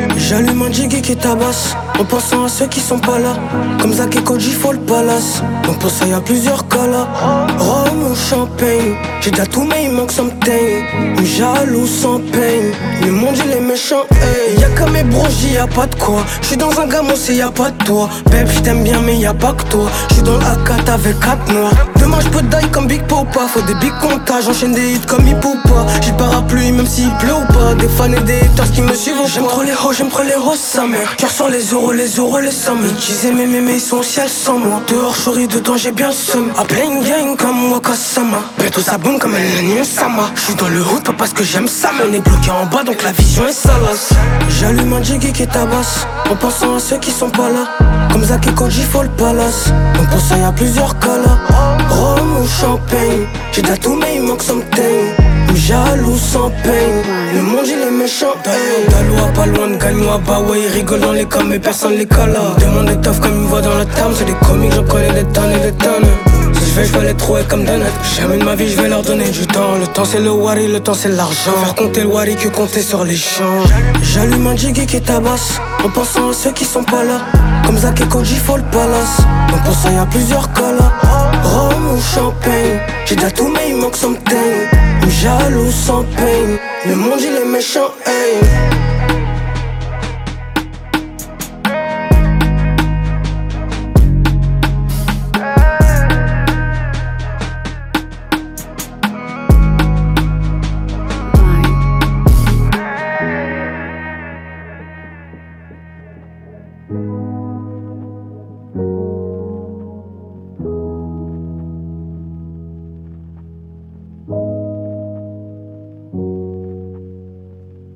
J'allume un jiggy qui tabasse en pensant à ceux qui sont pas là. Comme Zach et Koji, faut le palace. Donc pour ça y'a plusieurs cas là. Rome ou champagne, j'ai déjà tout mais il manque something. Jaloux sans peine, le monde il est méchant, hey. Y'a qu'à mes brogies, y'a pas de quoi. J'suis dans un gamin, c'est y'a pas de toi. Babe, j't'aime bien mais y'a pas que toi. J'suis dans le A4 avec 4 noirs. Demain j'peux die comme Big Popa. Faut des big comptages, j'enchaîne des hits comme hip ou pas. J'ai parapluie même s'il pleut ou pas. Des fans et des haters qui me suivent. J'aime trop les hoes, j'aime trop les roses, sa mère. J'en ressors les euros, les sommes. Ils disaient mais ils sont au ciel sans moi. Dehors j'aurais dedans, j'ai bien le seum. À plein gang comme Wakasama. Bientôt ça boum comme un Sama. J'suis dans le hood pas parce que j'aime ça. Mais on est bloqué en bas donc la vision est salace. J'allume un jiggy qui tabasse en pensant à ceux qui sont pas là. Comme Zach et Koji, faut le palace. Donc pour ça y'a plusieurs cas là. Rome ou champagne, j'ai déjà tout mais il manque something. Jaloux sans peine, le monde il est méchant, hey. Dalois pas loin de Gagnois, bah ouais ils rigolent dans les cas mais personne les cala. Demande des teufs comme une voix dans la table, c'est des comiques, j'en connais des tonnes et des tonnes. Si je vais les trouver comme des notes. Jamais de ma vie je vais leur donner du temps. Le temps c'est le wari, le temps c'est l'argent. Faire compter le wari que compter sur les champs. J'allume un jiggy qui tabasse en pensant à ceux qui sont pas là. Comme Zach et Koji, faut le palace. Donc pour ça y'a plusieurs cas là. Rome ou champagne, j'ai déjà tout mais il manque something. Jaloux sans peine, le monde il est méchant, hey. Bye.